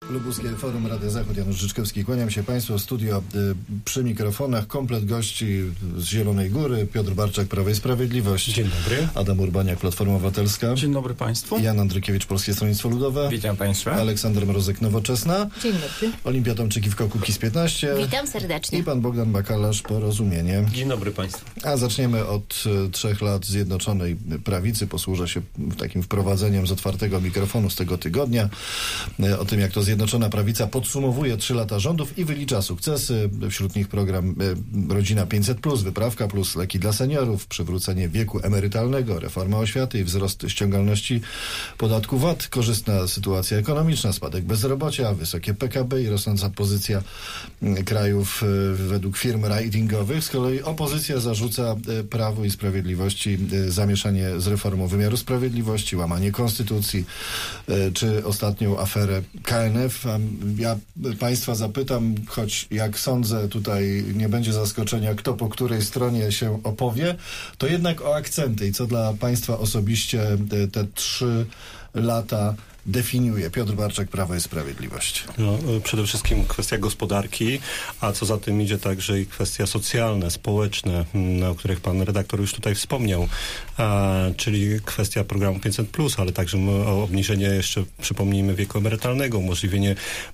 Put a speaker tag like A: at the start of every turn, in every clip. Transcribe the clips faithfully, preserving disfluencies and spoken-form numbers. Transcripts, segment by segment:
A: Lubuskie Forum Radia Zachód, Janusz Życzkowski. Kłaniam się Państwu. Studio y, przy mikrofonach. Komplet gości z Zielonej Góry. Piotr Barczak, Prawo i Sprawiedliwość.
B: Dzień dobry.
A: Adam Urbaniak, Platforma Obywatelska.
C: Dzień dobry Państwu.
A: Jan Andrykiewicz, Polskie Stronnictwo Ludowe.
B: Witam Państwa.
A: Aleksander Mrozek, Nowoczesna.
D: Dzień dobry.
A: Olimpia Tomczykiwko, Kukiz piętnaście.
D: Witam serdecznie.
A: I pan Bogdan Bakalarz, Porozumienie.
B: Dzień dobry Państwu.
A: A zaczniemy od y, trzech lat Zjednoczonej Prawicy. Posłużę się takim wprowadzeniem z otwartego mikrofonu z tego tygodnia. Y, o tym, jak to Zjednoczona Prawica podsumowuje trzy lata rządów i wylicza sukcesy. Wśród nich program y, Rodzina pięćset plus, Wyprawka plus, leki dla seniorów, przywrócenie wieku emerytalnego, reforma oświaty i wzrost ściągalności podatku V A T, korzystna sytuacja ekonomiczna, spadek bezrobocia, wysokie P K B i rosnąca pozycja y, krajów y, według firm ratingowych. Z kolei opozycja zarzuca y, Prawu i Sprawiedliwości y, zamieszanie z reformą wymiaru sprawiedliwości, łamanie konstytucji, y, czy ostatnią aferę K N F. A ja Państwa zapytam, choć jak sądzę tutaj nie będzie zaskoczenia, kto po której stronie się opowie, to jednak o akcenty i co dla Państwa osobiście te trzy lata definiuje. Piotr Barczak, Prawo i Sprawiedliwość.
B: No, przede wszystkim kwestia gospodarki, a co za tym idzie także i kwestia socjalne, społeczne, o których pan redaktor już tutaj wspomniał, a, czyli kwestia programu pięćset plus, ale także obniżenie jeszcze, przypomnijmy, wieku emerytalnego, umożliwienie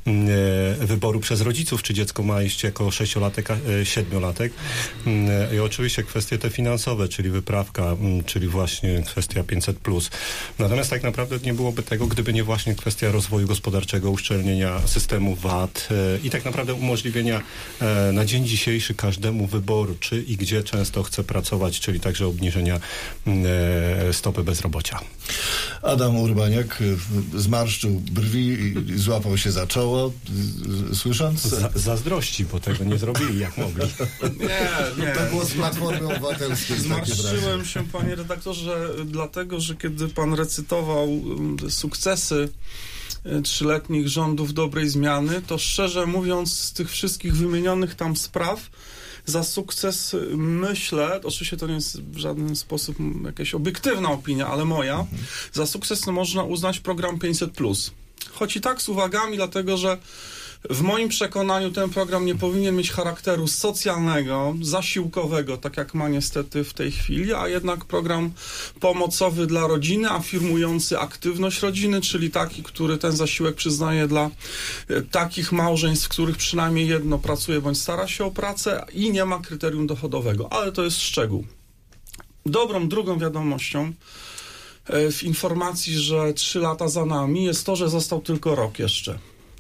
B: e, wyboru przez rodziców, czy dziecko ma iść jako sześciolatek, e, siedmiolatek. E, I oczywiście kwestie te finansowe, czyli wyprawka, m, czyli właśnie kwestia pięćset plus. Natomiast tak naprawdę nie byłoby tego, gdyby nie właśnie kwestia rozwoju gospodarczego, uszczelnienia systemu V A T e, i tak naprawdę umożliwienia e, na dzień dzisiejszy każdemu wyboru, czy i gdzie często chce pracować, czyli także obniżenia e, stopy bezrobocia.
A: Adam Urbaniak zmarszczył brwi i złapał się za czoło, słysząc...
B: Za, zazdrości, bo tego nie zrobili jak mogli.
C: Nie, nie.
A: To było z Platformy Obywatelskiej.
C: Zmarszczyłem się, panie redaktorze, dlatego, że kiedy pan recytował sukcesy trzyletnich rządów dobrej zmiany, to szczerze mówiąc z tych wszystkich wymienionych tam spraw za sukces myślę, oczywiście to nie jest w żaden sposób jakaś obiektywna opinia, ale moja, mhm. za sukces no, można uznać program pięćset plus. Choć i tak z uwagami, dlatego że w moim przekonaniu ten program nie powinien mieć charakteru socjalnego, zasiłkowego, tak jak ma niestety w tej chwili, a jednak program pomocowy dla rodziny, afirmujący aktywność rodziny, czyli taki, który ten zasiłek przyznaje dla takich małżeństw, w których przynajmniej jedno pracuje bądź stara się o pracę i nie ma kryterium dochodowego, ale to jest szczegół. Dobrą drugą wiadomością w informacji, że trzy lata za nami jest to, że został tylko rok jeszcze.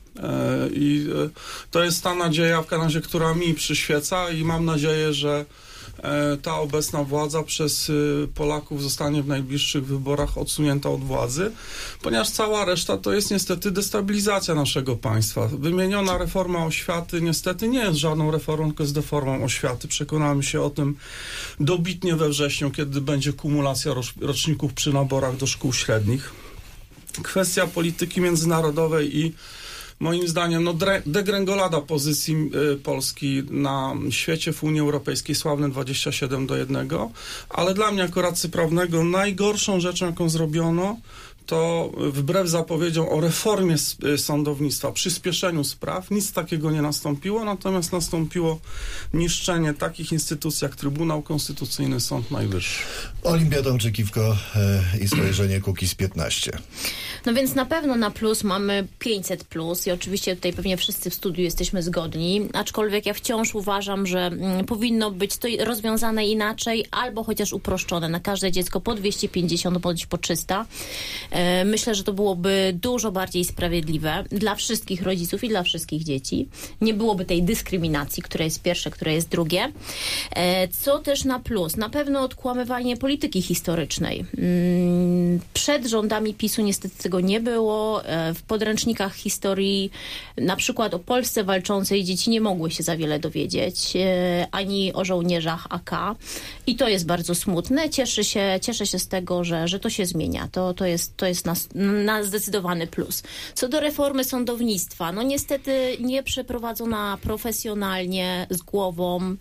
C: I to jest ta nadzieja, w razie, która mi przyświeca i mam nadzieję, że ta obecna władza przez Polaków zostanie w najbliższych wyborach odsunięta od władzy, ponieważ cała reszta to jest niestety destabilizacja naszego państwa. Wymieniona reforma oświaty niestety nie jest żadną reformą, tylko jest deformą oświaty. Przekonamy się o tym dobitnie we wrześniu, kiedy będzie kumulacja roczników przy naborach do szkół średnich. Kwestia polityki międzynarodowej i moim zdaniem no, degrengolada pozycji y, Polski na świecie w Unii Europejskiej, sławne dwadzieścia siedem do jednego, ale dla mnie jako radcy prawnego najgorszą rzeczą, jaką zrobiono, to wbrew zapowiedziom o reformie sądownictwa, przyspieszeniu spraw, nic takiego nie nastąpiło, natomiast nastąpiło niszczenie takich instytucji jak Trybunał Konstytucyjny, Sąd Najwyższy.
A: Olimpia Tomczykiwko e, i spojrzenie Kukiz piętnaście.
D: No więc na pewno na plus mamy pięćset plus i oczywiście tutaj pewnie wszyscy w studiu jesteśmy zgodni, aczkolwiek ja wciąż uważam, że mm, powinno być to rozwiązane inaczej albo chociaż uproszczone na każde dziecko po dwieście pięćdziesiąt bądź po trzysta. E, myślę, że to byłoby dużo bardziej sprawiedliwe dla wszystkich rodziców i dla wszystkich dzieci. Nie byłoby tej dyskryminacji, która jest pierwsze, która jest drugie. E, co też na plus? Na pewno odkłamywanie polityki historycznej. Mm, przed rządami PiSu niestety tego nie było. W podręcznikach historii na przykład o Polsce walczącej dzieci nie mogły się za wiele dowiedzieć, ani o żołnierzach A K. I to jest bardzo smutne. Cieszę się, cieszę się z tego, że, że to się zmienia. To, to, jest, to to jest na, na zdecydowany plus. Co do reformy sądownictwa, no niestety nie przeprowadzona profesjonalnie, z głową,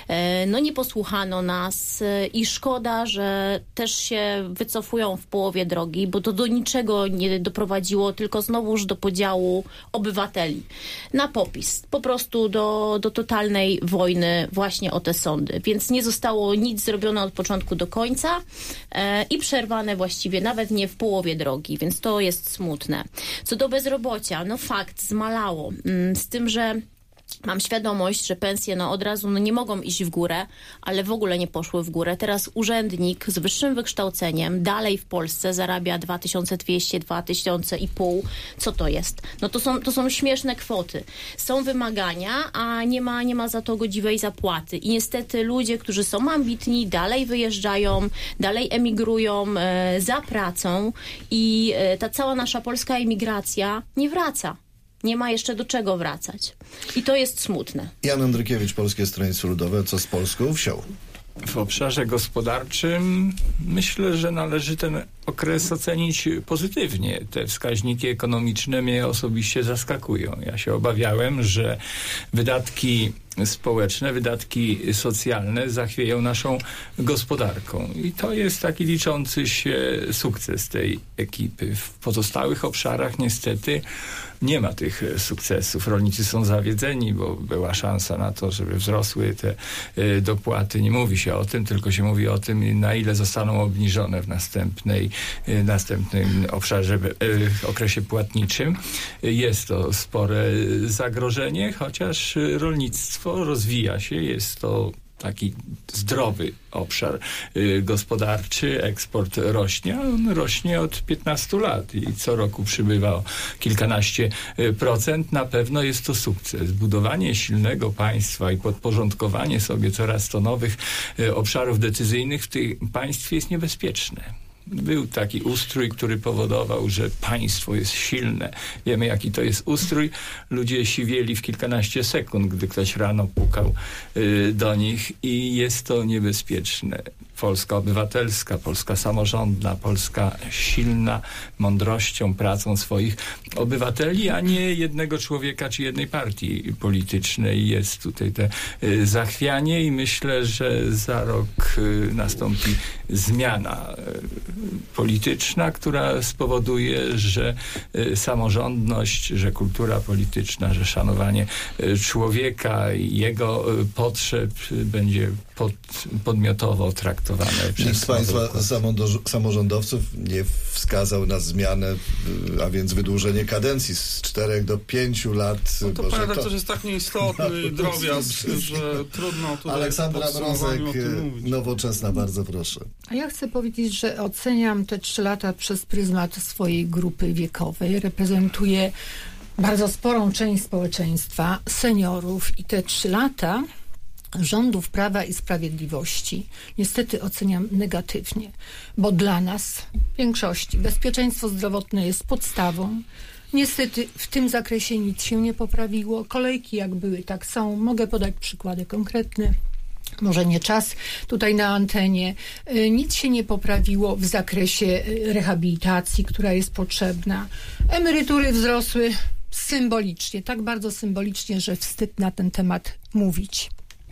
D: no nie posłuchano nas i szkoda, że też się wycofują w połowie drogi, bo to do niczego nie doprowadziło, tylko znowuż do podziału obywateli na popis. Po prostu do, do totalnej wojny właśnie o te sądy. Więc nie zostało nic zrobione od początku do końca e, i przerwane właściwie nawet nie w połowie drogi, więc to jest smutne. Co do bezrobocia, no fakt, zmalało. Mm, z tym, że mam świadomość, że pensje no od razu no nie mogą iść w górę, ale w ogóle nie poszły w górę. Teraz urzędnik z wyższym wykształceniem dalej w Polsce zarabia dwa tysiące dwieście, dwa tysiące i pół. Co to jest? No to są, to są śmieszne kwoty. Są wymagania, a nie ma, nie ma za to godziwej zapłaty. I niestety ludzie, którzy są ambitni, dalej wyjeżdżają, dalej emigrują e, za pracą i e, ta cała nasza polska emigracja nie wraca. Nie ma jeszcze do czego wracać. I to jest smutne.
A: Jan Andrykiewicz, Polskie Stronnictwo Ludowe. Co z polską wsią?
E: W obszarze gospodarczym myślę, że należy ten okres ocenić pozytywnie. Te wskaźniki ekonomiczne mnie osobiście zaskakują. Ja się obawiałem, że wydatki społeczne, wydatki socjalne zachwieją naszą gospodarką. I to jest taki liczący się sukces tej ekipy. W pozostałych obszarach niestety nie ma tych sukcesów. Rolnicy są zawiedzeni, bo była szansa na to, żeby wzrosły te y, dopłaty. Nie mówi się o tym, tylko się mówi o tym, na ile zostaną obniżone w następnej, y, następnym obszarze, y, okresie płatniczym. Y, jest to spore zagrożenie, chociaż rolnictwo rozwija się, jest to taki zdrowy obszar y, gospodarczy, eksport rośnie, a on rośnie od piętnastu lat i co roku przybywa o kilkanaście y, procent. Na pewno jest to sukces. Budowanie silnego państwa i podporządkowanie sobie coraz to nowych y, obszarów decyzyjnych w tym państwie jest niebezpieczne. Był taki ustrój, który powodował, że państwo jest silne. Wiemy, jaki to jest ustrój. Ludzie siwieli w kilkanaście sekund, gdy ktoś rano pukał y, do nich i jest to niebezpieczne. Polska obywatelska, Polska samorządna, Polska silna mądrością, pracą swoich obywateli, a nie jednego człowieka czy jednej partii politycznej. Jest tutaj te y, zachwianie i myślę, że za rok y, nastąpi zmiana y, polityczna, która spowoduje, że y, samorządność, że kultura polityczna, że szanowanie y, człowieka i jego y, potrzeb y, będzie pod, podmiotowo traktowane.
A: Nikt z Państwa samorządowców nie wskazał na zmianę, a więc wydłużenie kadencji z czterech do pięciu lat.
C: No to Boże, panie redaktorze, to jest tak nieistotny drobiazg, że trudno tutaj
A: Aleksandra Mrozek, Nowoczesna, bardzo proszę.
F: A ja chcę powiedzieć, że oceniam te trzy lata przez pryzmat swojej grupy wiekowej. Reprezentuję bardzo sporą część społeczeństwa, seniorów i te trzy lata rządów Prawa i Sprawiedliwości niestety oceniam negatywnie, bo dla nas, w większości, bezpieczeństwo zdrowotne jest podstawą. Niestety w tym zakresie nic się nie poprawiło. Kolejki jak były, tak są. Mogę podać przykłady konkretne. Może nie czas tutaj na antenie. Nic się nie poprawiło w zakresie rehabilitacji, która jest potrzebna. Emerytury wzrosły symbolicznie, tak bardzo symbolicznie, że wstyd na ten temat mówić.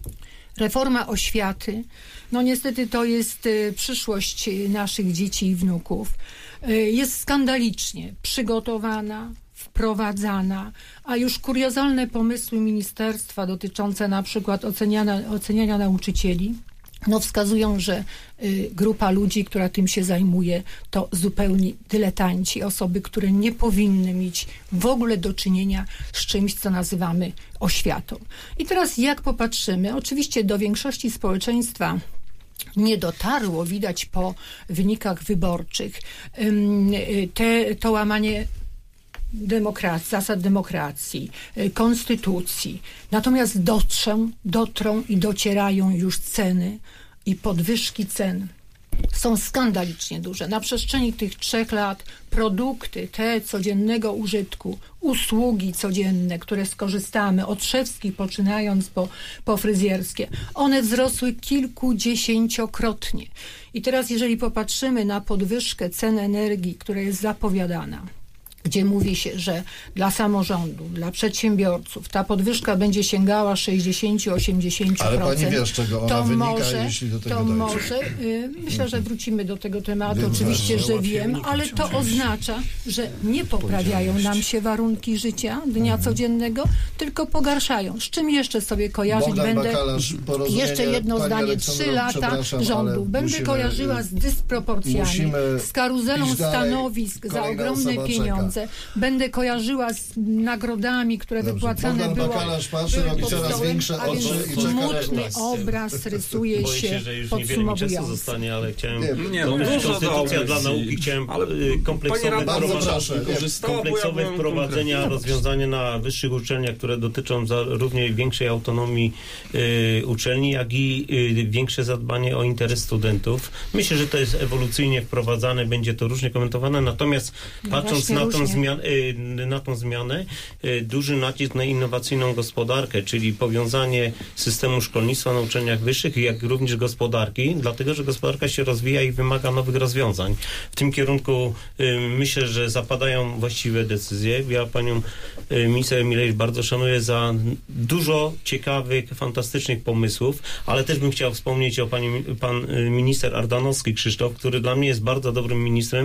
F: Reforma oświaty, no niestety to jest y, przyszłość naszych dzieci i wnuków. Y, jest skandalicznie przygotowana, wprowadzana, a już kuriozalne pomysły ministerstwa dotyczące na przykład oceniania, oceniania nauczycieli, no wskazują, że y, grupa ludzi, która tym się zajmuje, to zupełnie dyletanci, osoby, które nie powinny mieć w ogóle do czynienia z czymś, co nazywamy oświatą. I teraz jak popatrzymy, oczywiście do większości społeczeństwa nie dotarło, widać po wynikach wyborczych, y, te, to łamanie demokracji, zasad demokracji, konstytucji. Natomiast dotrzą, dotrą i docierają już ceny i podwyżki cen są skandalicznie duże. Na przestrzeni tych trzech lat produkty te codziennego użytku, usługi codzienne, które skorzystamy, od szewskich poczynając po, po fryzjerskie, one wzrosły kilkudziesięciokrotnie. I teraz jeżeli popatrzymy na podwyżkę cen energii, która jest zapowiadana, gdzie mówi się, że dla samorządów, dla przedsiębiorców ta podwyżka będzie sięgała sześćdziesiąt do osiemdziesięciu procent.
A: Ale pani wie, z czego ona
F: to
A: wynika,
F: może,
A: jeśli do tego
F: to
A: dojdzie.
F: może, y, myślę, że wrócimy do tego tematu,
A: Wiem,
F: oczywiście,
A: że
F: że wiem, ale to oznacza, że nie poprawiają nam się warunki życia dnia
A: Mhm.
F: codziennego, tylko pogarszają. Z czym jeszcze sobie kojarzyć
A: Bogdan
F: będę?
A: Bakalasz, Porozumienie.
F: Jeszcze jedno
A: Pani
F: zdanie.
A: Aleksandro,
F: Trzy lata
A: przepraszam, ale
F: rządów. Będę
A: musimy,
F: kojarzyła z dysproporcjami,
A: musimy
F: z karuzelą
A: iść dalej.
F: stanowisk za
A: Kolejna
F: ogromne
A: osoba
F: pieniądze. Będę kojarzyła z nagrodami, które
A: Dobrze.
F: wypłacane
A: Bogdan
F: było.
A: Bakalasz patrzy,
F: były
A: robi
F: pod
A: coraz
F: stołem,
A: większe
F: a więc
A: oczy i czeka na
F: smutny
A: głos.
F: obraz rysuje
G: Boję się,
F: się
G: że już niewiele mi czasu
F: podsumowujący.
G: zostanie, ale chciałem...
A: Nie,
C: Nie, no
G: To jest
C: dużo
G: konstytucja
C: dałeś.
G: dla nauki. Chciałem
C: Ale
G: y, kompleksowe,
C: pani radna
A: Bardzo
G: wprowadzenie-
A: proszę. Nie,
C: korzystała, bo ja
G: kompleksowe
C: byłem
G: wprowadzenia,
C: konkretny.
G: rozwiązania na wyższych uczelniach, które dotyczą za równie większej autonomii y, uczelni, jak i y, większe zadbanie o interes studentów. Myślę, że to jest ewolucyjnie wprowadzane, będzie to różnie komentowane, natomiast patrząc
F: właśnie
G: na tą,
F: różnie.
G: zmian, y, na tą zmianę, y, duży nacisk na innowacyjną gospodarkę, czyli powiązanie systemu szkolnictwa na uczelniach wyższych, jak również gospodarki, dlatego, że gospodarka się rozwija i wymaga nowych rozwiązań. W tym kierunku y, myślę, że zapadają właściwe decyzje. Ja panią y, minister Emilewicz bardzo szanuję za dużo ciekawych, fantastycznych pomysłów, ale też bym chciał wspomnieć o pani, pan y, minister Ardanowski Krzysztof, który dla mnie jest bardzo dobrym ministrem,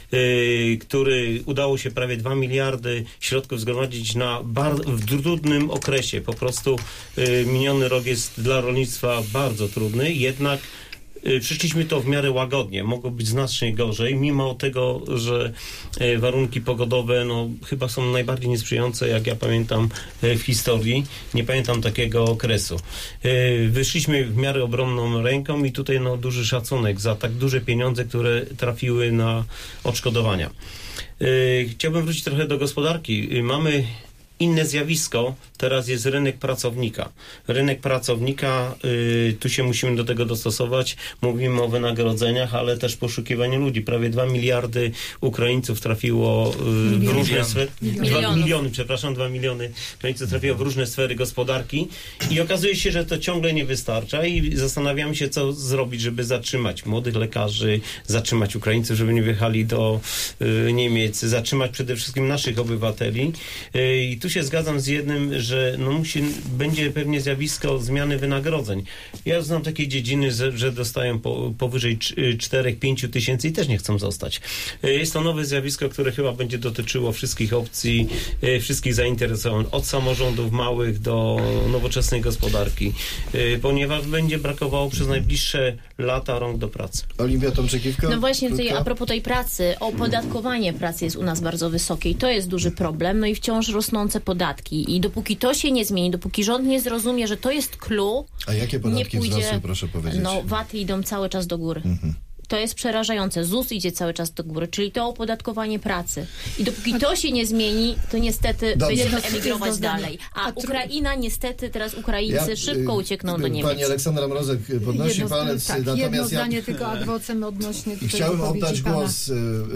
G: Yy, który udało się prawie dwa miliardy środków zgromadzić na bar- w trudnym okresie. Po prostu yy, miniony rok jest dla rolnictwa bardzo trudny, jednak yy, przyszliśmy to w miarę łagodnie. Mogło być znacznie gorzej, mimo tego, że yy, warunki pogodowe no, chyba są najbardziej niesprzyjające, jak ja pamiętam yy, w historii. Nie pamiętam takiego okresu. Yy, wyszliśmy w miarę obronną ręką i tutaj no, duży szacunek za tak duże pieniądze, które trafiły na odszkodowania. Yy, chciałbym wrócić trochę do gospodarki. Yy, mamy inne zjawisko, teraz jest rynek pracownika. Rynek pracownika, y, tu się musimy do tego dostosować. Mówimy o wynagrodzeniach, ale też poszukiwaniu ludzi. Prawie dwa miliardy Ukraińców trafiło y, w różne sfery. Dwa
D: Milionów.
G: miliony, przepraszam, dwa miliony Ukraińców trafiło w różne sfery gospodarki i okazuje się, że to ciągle nie wystarcza i zastanawiamy się, co zrobić, żeby zatrzymać młodych lekarzy, zatrzymać Ukraińców, żeby nie wjechali do y, Niemiec, zatrzymać przede wszystkim naszych obywateli. Y, I tu się zgadzam z jednym, że no musi, będzie pewnie zjawisko zmiany wynagrodzeń. Ja znam takie dziedziny, że, że dostają po, powyżej cztery do pięciu tysięcy i też nie chcą zostać. Jest to nowe zjawisko, które chyba będzie dotyczyło wszystkich opcji, wszystkich zainteresowanych, od samorządów małych do nowoczesnej gospodarki, ponieważ będzie brakowało przez najbliższe lata rąk do pracy.
A: Oliwia Tomczykiewka?
D: No właśnie tutaj
A: krótko?
D: a propos tej pracy, opodatkowanie pracy jest u nas bardzo wysokie i to jest duży problem, no i wciąż rosnące podatki i dopóki to się nie zmieni, dopóki rząd nie zrozumie, że to jest clue,
A: A jakie podatki
D: nie pójdzie,
A: wzrosły, proszę powiedzieć?
D: no waty idą cały czas do góry.
A: Mhm.
D: To jest przerażające. ZUS idzie cały czas do góry, czyli to opodatkowanie pracy. I dopóki to się nie zmieni, to niestety
A: Dobrze.
D: będziemy
F: Jedno
D: emigrować
F: zdanie.
D: dalej. A
F: A tru-
D: Ukraina niestety, teraz Ukraińcy
A: Ja,
D: szybko
A: y,
D: uciekną do
A: y,
D: Niemiec.
A: Pani Aleksandra Mrozek podnosi
F: Jedno zdanie,
A: palec,
F: tak, jedno
A: natomiast ja
F: zdanie tylko ad vocem odnośnie
A: I
F: tutaj
A: chciałem
F: wypowiedzi
A: oddać
F: pana.
A: głos y, y,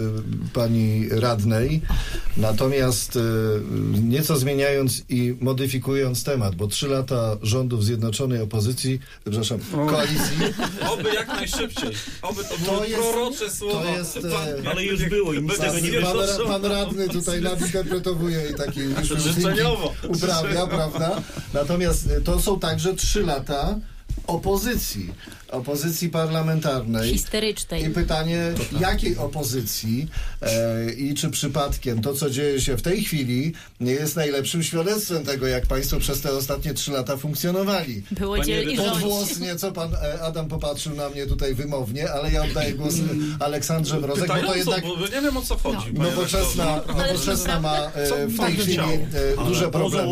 A: pani radnej, natomiast y, nieco zmieniając i modyfikując temat, bo trzy lata rządów Zjednoczonej Opozycji, przepraszam, koalicji,
C: Oby jak najszybciej. Oby to były
A: jest-
C: prorocze słowa.
A: to jest, e,
G: Ale już było i nic
C: Bez
G: tego nie
A: pan,
G: wyszło.
A: pan, pan radny tutaj nadinterpretowuje i taki
C: Życzeniowo.
A: uprawia, prawda? Natomiast y, to są także trzy lata opozycji, opozycji parlamentarnej.
D: Histerycznej.
A: I pytanie, jakiej opozycji e, i czy przypadkiem to, co dzieje się w tej chwili, nie jest najlepszym świadectwem tego, jak państwo przez te ostatnie trzy lata funkcjonowali.
D: Było
G: Panie
D: dzielnie rządzić.
A: Podwłosnie, co pan e, Adam popatrzył na mnie tutaj wymownie, ale ja oddaję głos Aleksandrze Mrozek, bo to
C: Pytająco,
A: jednak
C: bo nie wiem o co chodzi. panie
A: nowoczesna,
C: redaktorze.
A: nowoczesna ma e, w tej
C: bardzo
A: chwili
C: chciał.
A: e, duże problemy.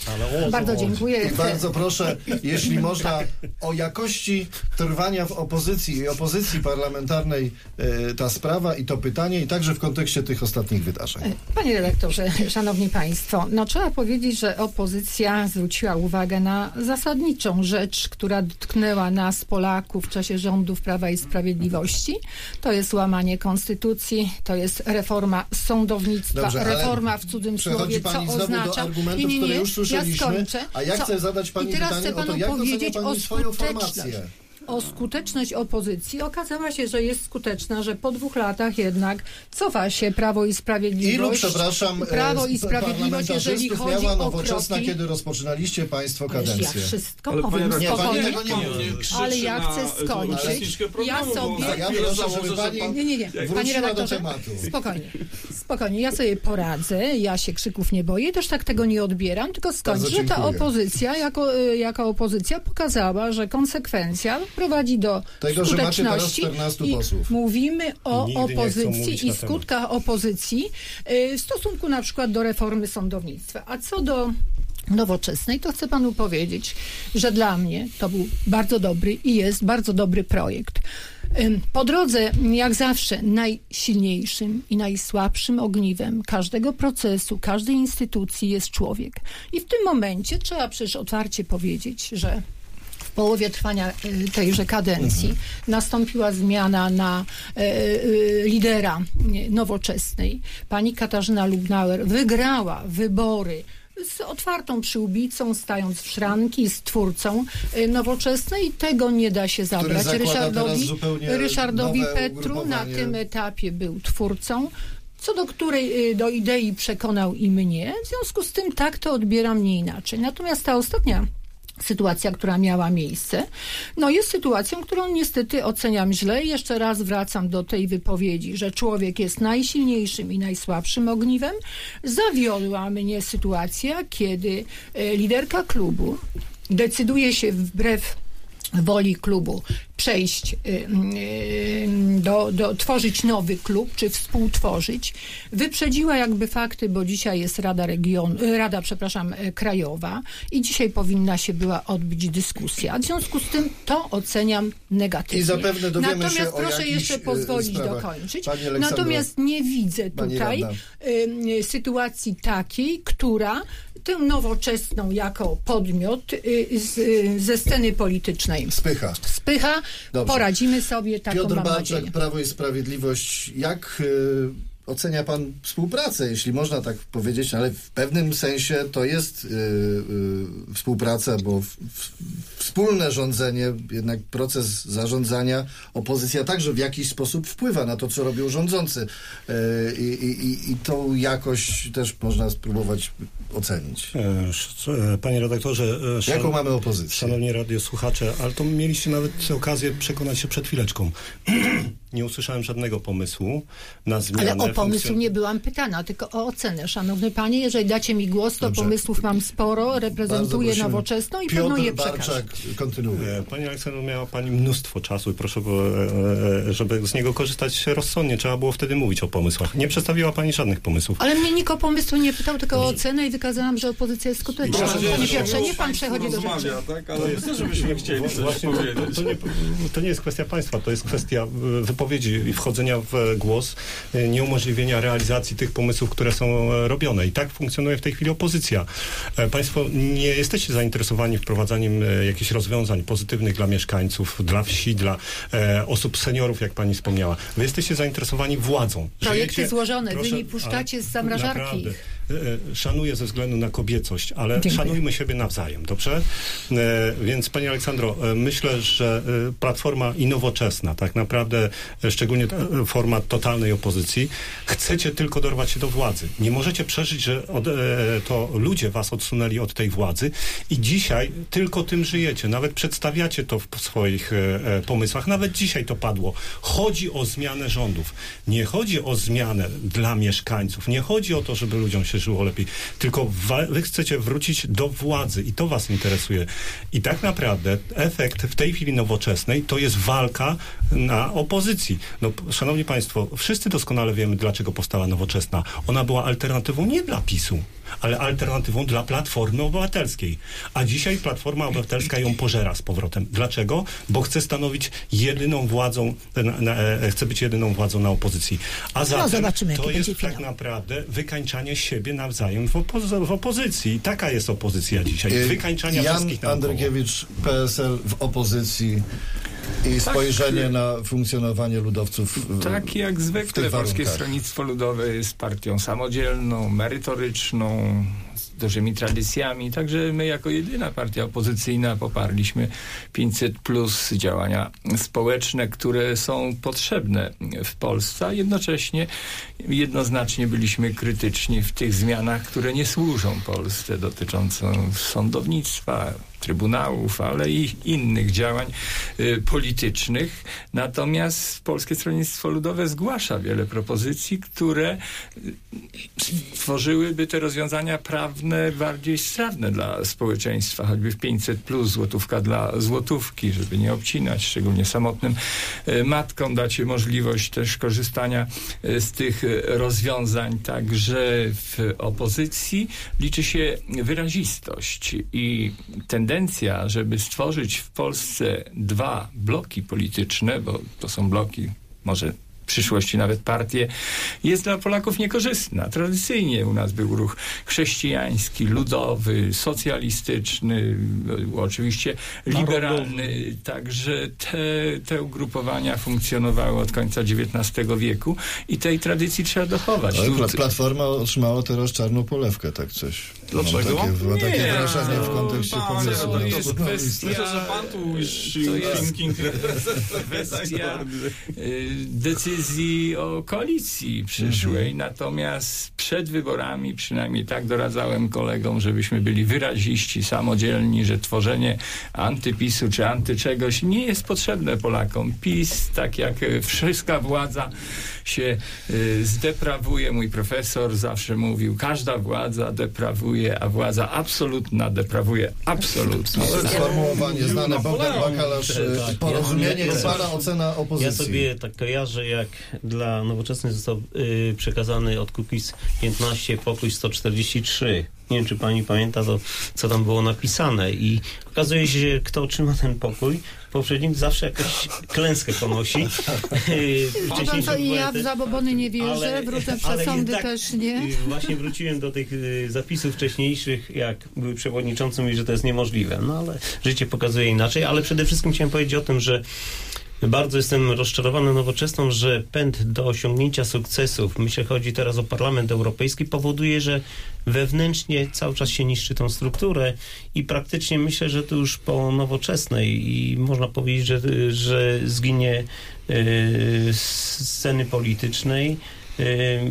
F: Bardzo dziękuję.
A: Bardzo proszę, jeśli można, o jakości trwania w opozycji i opozycji parlamentarnej e, ta sprawa i to pytanie, i także w kontekście tych ostatnich wydarzeń.
F: Panie redaktorze, szanowni państwo, no trzeba powiedzieć, że opozycja zwróciła uwagę na zasadniczą rzecz, która dotknęła nas, Polaków, w czasie rządów Prawa i Sprawiedliwości. To jest łamanie konstytucji, to jest reforma sądownictwa,
A: Dobrze,
F: reforma w cudzym słowie, co
A: pani znowu
F: oznacza...
A: do argumentów,
F: nie, nie, nie,
A: które już słyszeliśmy,
F: ja skończę.
A: a ja
F: co?
A: chcę zadać pani
F: I teraz
A: pytanie
F: chcę panu
A: o to, jak
F: powiedzieć
A: ocenia pani
F: o
A: swoją
F: skuteczność.
A: formację.
F: O skuteczność opozycji. Okazała się, że jest skuteczna, że po dwóch latach jednak cofa się Prawo i Sprawiedliwość.
A: Ilu, przepraszam,
F: Prawo i Sprawiedliwość, jeżeli chodzi
A: miała
F: o
A: Nowoczesna,
F: kroki...
A: kiedy rozpoczynaliście państwo kadencję?
F: Ja wszystko
C: Ale
F: powiem
C: panie
A: Nie, pani
F: spokojnie,
A: tego nie mówi.
F: ale ja chcę skończyć. Ja sobie...
A: Ja proszę, żeby pani
F: Nie, nie, nie. Panie
A: wróciła do
F: redaktorze,
A: tematu.
F: spokojnie. Spokojnie. Ja sobie poradzę. Ja się krzyków nie boję. Też tak tego nie odbieram. Tylko skończę, że ta
A: dziękuję.
F: opozycja, jako, jako opozycja pokazała, że konsekwencja prowadzi do
A: Tego, że macie teraz
F: skuteczności.
A: czternastu
F: I
A: posłów.
F: mówimy o
B: Nigdy nie chcą mówić
F: opozycji
B: na
F: i skutkach opozycji y, w stosunku na przykład do reformy sądownictwa. A co do Nowoczesnej, to chcę panu powiedzieć, że dla mnie to był bardzo dobry i jest bardzo dobry projekt. Ym, Po drodze, jak zawsze, najsilniejszym i najsłabszym ogniwem każdego procesu, każdej instytucji jest człowiek. I w tym momencie trzeba przecież otwarcie powiedzieć, że w połowie trwania y, tejże kadencji mhm. nastąpiła zmiana na y, y, lidera y, Nowoczesnej. Pani Katarzyna Lubnauer wygrała wybory z otwartą przyłbicą, stając w szranki, z twórcą y, Nowoczesnej i tego nie da się zabrać. Ryszardowi, Ryszardowi Petru na tym etapie był twórcą, co do której y, do idei przekonał i mnie. W związku z tym tak to odbieram nie inaczej. Natomiast ta ostatnia sytuacja, która miała miejsce, no jest sytuacją, którą niestety oceniam źle. Jeszcze raz wracam do tej wypowiedzi, że człowiek jest najsilniejszym i najsłabszym ogniwem. Zawiodła mnie sytuacja, kiedy e, liderka klubu decyduje się wbrew woli klubu przejść, do, do, tworzyć nowy klub, czy współtworzyć. Wyprzedziła jakby fakty, bo dzisiaj jest Rada Regionu, Rada, przepraszam, Krajowa i dzisiaj powinna się była odbyć dyskusja. W związku z tym to oceniam negatywnie.
A: I zapewne dowiemy
F: Natomiast
A: się o
F: proszę
A: jakichś
F: jeszcze pozwolić
A: sprawach.
F: dokończyć.
A: Natomiast
F: nie widzę tutaj y, sytuacji takiej, która tę Nowoczesną jako podmiot y, z, y, ze sceny politycznej
A: spycha.
F: Spycha.
A: Dobrze.
F: Poradzimy sobie, taką
A: Piotr
F: mam
A: Balczak,
F: nadzieję.
A: Prawo i Sprawiedliwość. Jak y, ocenia pan współpracę, jeśli można tak powiedzieć, ale w pewnym sensie to jest y, y, współpraca, bo w, w, wspólne rządzenie, jednak proces zarządzania, opozycja także w jakiś sposób wpływa na to, co robią rządzący. Y, i, i, I tą jakość też można spróbować ocenić.
B: Panie redaktorze, szan...
A: jaką mamy opozycję?
B: Szanowni radiosłuchacze, ale to mieliście nawet okazję przekonać się przed chwileczką. Nie usłyszałem żadnego pomysłu na zmianę.
F: Ale o pomysł
B: funkcjon...
F: nie byłam pytana, tylko o ocenę. Szanowny panie, jeżeli dacie mi głos, to
A: Dobrze.
F: Pomysłów mam sporo, reprezentuję Nowoczesną i
A: Piotr
F: pewno je
A: Barczak
F: przekażę.
A: kontynuuje.
B: Pani Aleksandro, miała pani mnóstwo czasu i proszę, żeby z niego korzystać rozsądnie. Trzeba było wtedy mówić o pomysłach. Nie przedstawiła pani żadnych pomysłów.
F: Ale mnie nikt o pomysły nie pytał, tylko o ocenę i wykazałam, że opozycja jest skuteczna.
C: Proszę,
F: Panie
C: że
F: Piotrze, niech pan przechodzi do rzeczy.
C: rozmawia, tak? Ale my też byśmy chcieli coś
B: Właśnie to,
C: powiedzieć.
B: to, nie, to nie jest kwestia państwa, to jest kwestia wypowiedzi i wchodzenia w głos, nieumożliwienia realizacji tych pomysłów, które są robione. I tak funkcjonuje w tej chwili opozycja. Państwo nie jesteście zainteresowani wprowadzaniem jakichś rozwiązań pozytywnych dla mieszkańców, dla wsi, dla e, osób seniorów, jak pani wspomniała. Wy jesteście zainteresowani władzą.
F: Projekty
B: Żyjecie,
F: złożone,
B: proszę,
F: wy nie puszczacie z zamrażarki.
B: Naprawdę. Szanuję ze względu na kobiecość, ale
F: Dziękuję.
B: szanujmy siebie nawzajem, dobrze? E, więc Pani Aleksandro, e, myślę, że e, Platforma i Nowoczesna, tak naprawdę, e, szczególnie ta, e, forma totalnej opozycji, chcecie tylko dorwać się do władzy. Nie możecie przeżyć, że od, e, to ludzie was odsunęli od tej władzy i dzisiaj tylko tym żyjecie. Nawet przedstawiacie to w swoich e, e, pomysłach. Nawet dzisiaj to padło. Chodzi o zmianę rządów. Nie chodzi o zmianę dla mieszkańców. Nie chodzi o to, żeby ludziom się żyło lepiej. Tylko wa- wy chcecie wrócić do władzy i to was interesuje. I tak naprawdę efekt w tej chwili Nowoczesnej to jest walka na opozycji. No, szanowni państwo, wszyscy doskonale wiemy, dlaczego powstała Nowoczesna. Ona była alternatywą nie dla PiSu. ale alternatywą dla Platformy Obywatelskiej. A dzisiaj Platforma Obywatelska ją pożera z powrotem. Dlaczego? Bo chce stanowić jedyną władzą, na, na, chce być jedyną władzą na opozycji. A zatem
H: no, zobaczymy,
B: to jest
H: finał.
B: tak naprawdę wykańczanie siebie nawzajem w, opozy- w opozycji. I taka jest opozycja dzisiaj. Wykańczania
A: Jan
B: wszystkich naokoło.
A: Andrykiewicz, P S L w opozycji i spojrzenie tak, na funkcjonowanie ludowców w,
E: tak jak zwykle Polskie Stronnictwo Ludowe jest partią samodzielną, merytoryczną, z dużymi tradycjami, także my jako jedyna partia opozycyjna poparliśmy pięćset plus, działania społeczne, które są potrzebne w Polsce, a jednocześnie jednoznacznie byliśmy krytyczni w tych zmianach, które nie służą Polsce, dotyczącą sądownictwa, trybunałów, ale i innych działań y, politycznych. Natomiast Polskie Stronnictwo Ludowe zgłasza wiele propozycji, które stworzyłyby te rozwiązania prawne bardziej strawne dla społeczeństwa, choćby w pięćset plus, złotówka dla złotówki, żeby nie obcinać, szczególnie samotnym y, matkom, dać możliwość też korzystania y, z tych rozwiązań. Także w opozycji liczy się wyrazistość i tendencja, żeby stworzyć w Polsce dwa bloki polityczne, bo to są bloki, może w przyszłości nawet partie, jest dla Polaków niekorzystna. Tradycyjnie u nas był ruch chrześcijański, ludowy, socjalistyczny, oczywiście liberalny. Także te, te ugrupowania funkcjonowały od końca dziewiętnastego wieku i tej tradycji trzeba dochować.
A: Ale pla- Platforma otrzymała teraz czarną polewkę, tak coś.
C: Dlaczego?
A: Mam takie, mam takie
C: Nie,
A: wrażenie w kontekście
C: pan,
A: pomysłu.
C: to
A: na
C: jest
A: osobną
E: kwestia-
A: listę.
C: Myślę, że pan tu już
E: To jest
C: thinking
E: kwestia y, decyzji o koalicji przyszłej,
A: Mhm.
E: natomiast przed wyborami, przynajmniej tak doradzałem kolegom, żebyśmy byli wyraziści, samodzielni, że tworzenie antypisu czy antyczegoś nie jest potrzebne Polakom. PiS, tak jak wszystka władza się y, zdeprawuje. Mój profesor zawsze mówił, każda władza deprawuje, a władza absolutna deprawuje absolutnie.
A: Sformułowanie znane, bakalarz
G: Tak,
A: porozumienie
G: ja-
A: jest pana ocena opozycji.
G: Ja sobie tak kojarzę, jak dla Nowoczesnej został y, przekazany od Kukiz piętnaście pokój sto czterdzieści trzy. Nie wiem, czy pani pamięta to, co tam było napisane. I okazuje się, że kto otrzyma ten pokój, poprzednik zawsze jakąś klęskę ponosi.
F: Potem to i ja w
G: te-
F: zabobony nie wierzę,
G: ale-
F: wrócę
G: ale
F: przesądy
G: jednak,
F: też nie.
G: y, Właśnie wróciłem do tych y, zapisów wcześniejszych, jak były przewodniczący, mówi, że to jest niemożliwe. No ale życie pokazuje inaczej. Ale przede wszystkim chciałem powiedzieć o tym, że bardzo jestem rozczarowany Nowoczesną, że pęd do osiągnięcia sukcesów, myślę, chodzi teraz o Parlament Europejski, powoduje, że wewnętrznie cały czas się niszczy tą strukturę i praktycznie myślę, że to już po Nowoczesnej i można powiedzieć, że, że zginie yy, sceny politycznej. Yy,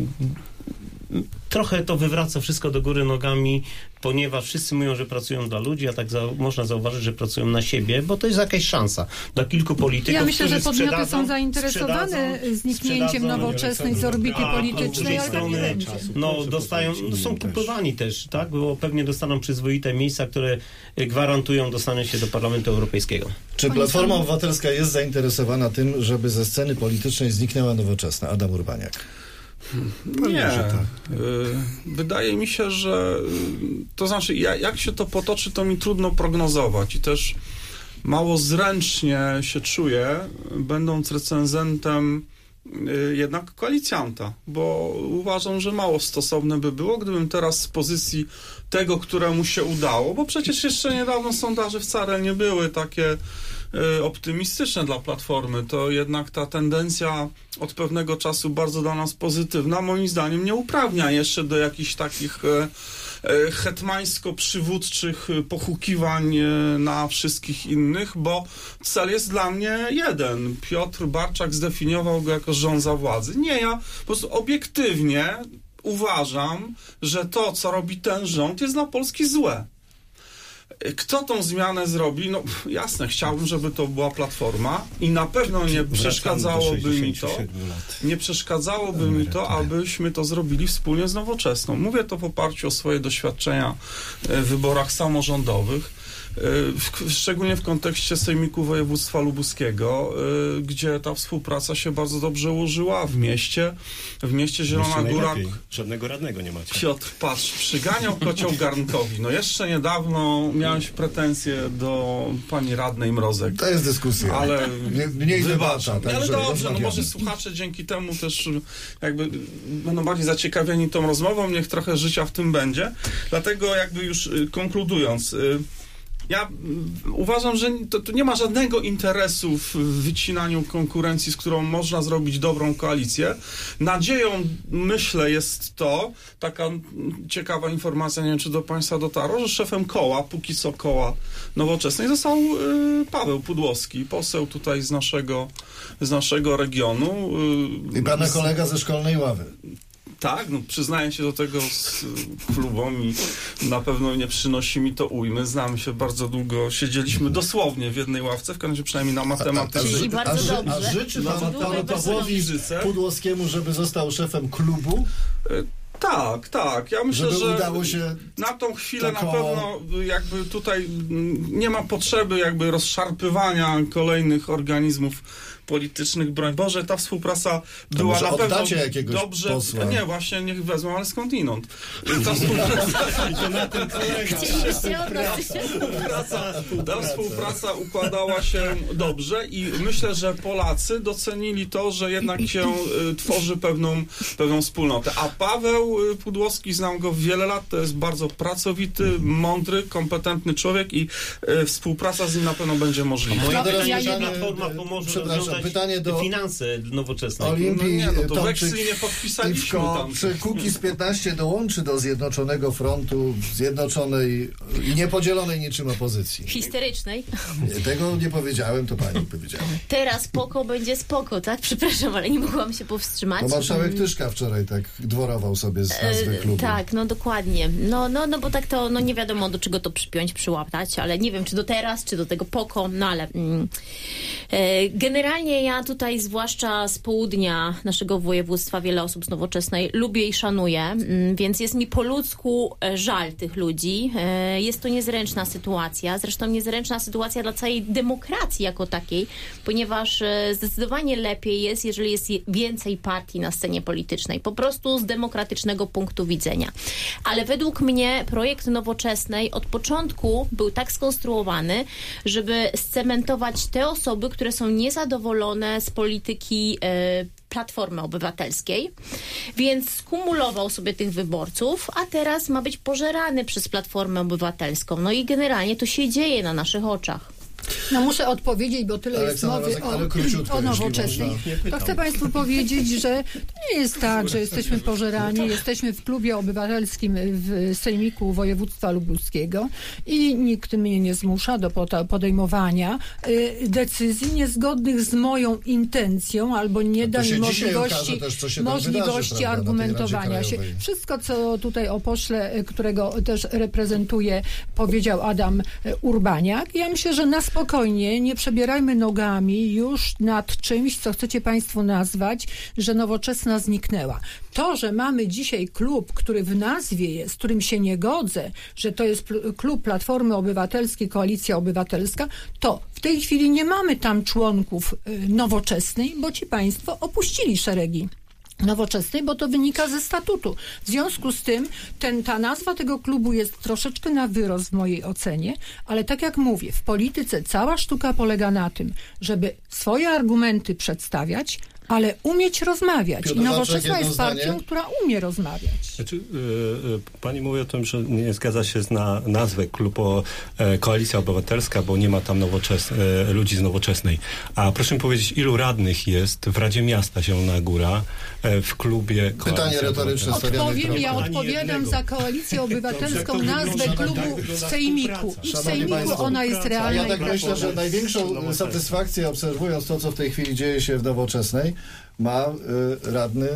G: Trochę to wywraca wszystko do góry nogami, ponieważ wszyscy mówią, że pracują dla ludzi, a tak za, można zauważyć, że pracują na siebie, bo to jest jakaś szansa dla kilku polityków,
F: Ja myślę, że
G: którzy
F: podmioty
G: sprzedadzą-
F: są zainteresowane
G: sprzedadzą-
F: zniknięciem
G: sprzedadzą-
F: Nowoczesnej z orbity
G: A, a z
F: politycznej,
G: drugiej
F: ale tak nie
G: strony,
F: będzie.
G: no dostają, no, są kupowani też, tak? Bo pewnie dostaną przyzwoite miejsca, które gwarantują dostanie się do Parlamentu Europejskiego.
A: Czy Platforma Obywatelska jest zainteresowana tym, żeby ze sceny politycznej zniknęła Nowoczesna? Adam Urbaniak.
C: Nie.
A: że tak.
C: Y, Wydaje mi się, że y, to znaczy, ja, jak się to potoczy, to mi trudno prognozować i też mało zręcznie się czuję, będąc recenzentem y, jednak koalicjanta, bo uważam, że mało stosowne by było, gdybym teraz z pozycji tego, któremu się udało, bo przecież jeszcze niedawno sondaże wcale nie były takie y, optymistyczne dla Platformy, to jednak ta tendencja od pewnego czasu bardzo dla nas pozytywna, moim zdaniem nie uprawnia jeszcze do jakichś takich y, y, hetmańsko-przywódczych pochukiwań y, na wszystkich innych, bo cel jest dla mnie jeden. Piotr Barczak zdefiniował go jako rządza władzy. Nie, ja po prostu obiektywnie uważam, że to, co robi ten rząd, jest dla Polski złe. Kto tą zmianę zrobi? No jasne, chciałbym, żeby to była Platforma i na pewno nie przeszkadzałoby mi to, nie przeszkadzałoby mi to, abyśmy to zrobili wspólnie z Nowoczesną. Mówię to w oparciu o swoje doświadczenia w wyborach samorządowych. w, szczególnie w kontekście Sejmiku Województwa Lubuskiego, gdzie ta współpraca się bardzo dobrze ułożyła w mieście, w mieście Zielona Góra.
B: Żadnego radnego nie macie.
C: Piotr, patrz, przyganiał kocioł garnkowi. No jeszcze niedawno miałeś pretensje do pani radnej Mrozek.
A: To jest dyskusja.
C: Ale
A: mniej debata.
C: Tak, ale dobrze, no może słuchacze dzięki temu też jakby będą bardziej zaciekawieni tą rozmową, niech trochę życia w tym będzie. Dlatego jakby już konkludując, ja uważam, że to, to nie ma żadnego interesu w wycinaniu konkurencji, z którą można zrobić dobrą koalicję. Nadzieją, myślę, jest to, taka ciekawa informacja, nie wiem, czy do Państwa dotarło, że szefem koła, póki co koła Nowoczesnej, został y, Paweł Pudłowski, poseł tutaj z naszego, z naszego regionu.
A: Y, I pana kolega ze szkolnej ławy.
C: Tak, no przyznaję się do tego z klubą i na pewno nie przynosi mi to ujmy. Znamy się bardzo długo, siedzieliśmy dosłownie w jednej ławce, w każdym razie przynajmniej na matematyce.
D: Czyli bardzo
A: a,
D: dobrze.
A: A życzy pan panu Pawłowi Pudłowskiemu, żeby został szefem klubu?
C: Tak, tak. Ja myślę,
A: żeby
C: że
A: udało się
C: na tą chwilę
A: taką...
C: na pewno jakby tutaj nie ma potrzeby jakby rozszarpywania kolejnych organizmów politycznych. Broń Boże, ta współpraca była na pewno dobrze.
A: Posła.
C: Nie, właśnie niech wezmą, ale skądinąd. Ta współpraca,
D: na tym
C: współpraca, ta współpraca układała się dobrze i myślę, że Polacy docenili to, że jednak się y, tworzy pewną, pewną wspólnotę. A Paweł Pudłowski, znam go wiele lat, to jest bardzo pracowity, mądry, kompetentny człowiek i y, współpraca z nim na pewno będzie możliwa.
G: Moja
A: no,
G: pytanie,
A: ja,
G: Platforma pomoże rozwiązać
A: pytanie do
G: finanse Nowoczesnej.
A: Olimpii,
C: no nie, no to
A: Tomczyk,
C: weksli nie podpisaliśmy tam.
A: Czy Kukiz piętnaście dołączy do Zjednoczonego Frontu, zjednoczonej i niepodzielonej niczym opozycji?
D: Histerycznej.
A: Nie, tego nie powiedziałem, to pani powiedziała.
D: Teraz spoko będzie spoko, tak? Przepraszam, ale nie mogłam się powstrzymać.
A: To marszałek Tyszka wczoraj tak dworował sobie z nazwy klubu.
D: E, tak, no dokładnie. No, no, no bo tak to, no nie wiadomo do czego to przypiąć, przyłapać, ale nie wiem, czy do teraz, czy do tego poko, no ale mm, e, generalnie ja tutaj, zwłaszcza z południa naszego województwa, wiele osób z Nowoczesnej lubię i szanuję, mm, więc jest mi po ludzku żal tych ludzi. E, jest to niezręczna sytuacja, zresztą niezręczna sytuacja dla całej demokracji jako takiej, ponieważ e, zdecydowanie lepiej jest, jeżeli jest więcej partii na scenie politycznej, po prostu z demokratycznego punktu widzenia. Ale według mnie projekt Nowoczesnej od początku był tak skonstruowany, żeby scementować te osoby, które są niezadowolone z polityki e, Platformy Obywatelskiej, więc skumulował sobie tych wyborców, a teraz ma być pożerany przez Platformę Obywatelską. No i generalnie to się dzieje na naszych oczach.
F: No muszę odpowiedzieć, bo tyle
A: Aleksandra
F: jest mowy o, o Nowoczesnej. To chcę Państwu powiedzieć, że to nie jest tak, że jesteśmy pożerani. Jesteśmy w klubie obywatelskim w Sejmiku Województwa Lubuskiego i nikt mnie nie zmusza do podejmowania y, decyzji niezgodnych z moją intencją albo nie da mi możliwości, też, możliwości wydarzy, argumentowania się. Wszystko, co tutaj o pośle, którego też reprezentuje, powiedział Adam Urbaniak. Ja myślę, że na spokojnie, nie przebierajmy nogami już nad czymś, co chcecie Państwo nazwać, że Nowoczesna zniknęła. To, że mamy dzisiaj klub, który w nazwie jest, z którym się nie godzę, że to jest klub Platformy Obywatelskiej, Koalicja Obywatelska, to w tej chwili nie mamy tam członków Nowoczesnej, bo ci Państwo opuścili szeregi Nowoczesnej, bo to wynika ze statutu. W związku z tym ten, ta nazwa tego klubu jest troszeczkę na wyrost w mojej ocenie, ale tak jak mówię, w polityce cała sztuka polega na tym, żeby swoje argumenty przedstawiać, ale umieć rozmawiać.
A: Piotr,
F: I Nowoczesna jest
A: zdanie?
F: partią, która umie rozmawiać.
B: Znaczy, yy, yy, pani mówi o tym, że nie zgadza się na nazwę klubu e, Koalicja Obywatelska, bo nie ma tam nowoczes- e, ludzi z Nowoczesnej. A proszę mi powiedzieć, ilu radnych jest w Radzie Miasta Zielona Góra e, w klubie Koalicja
A: Pytanie retoryczne stawiane.
F: Odpowiem, ja
B: Ani
F: odpowiadam
B: jednego.
F: za Koalicję Obywatelską
B: Dobrze,
F: nazwę
B: wygląda
F: klubu
B: tak,
F: w Sejmiku. I w
A: Szanowni
F: Sejmiku
A: Państwo,
F: ona jest
A: A
F: realna.
A: ja tak
F: i
A: myślę, że największą satysfakcję, obserwując to, co w tej chwili dzieje się w Nowoczesnej, ma y, radny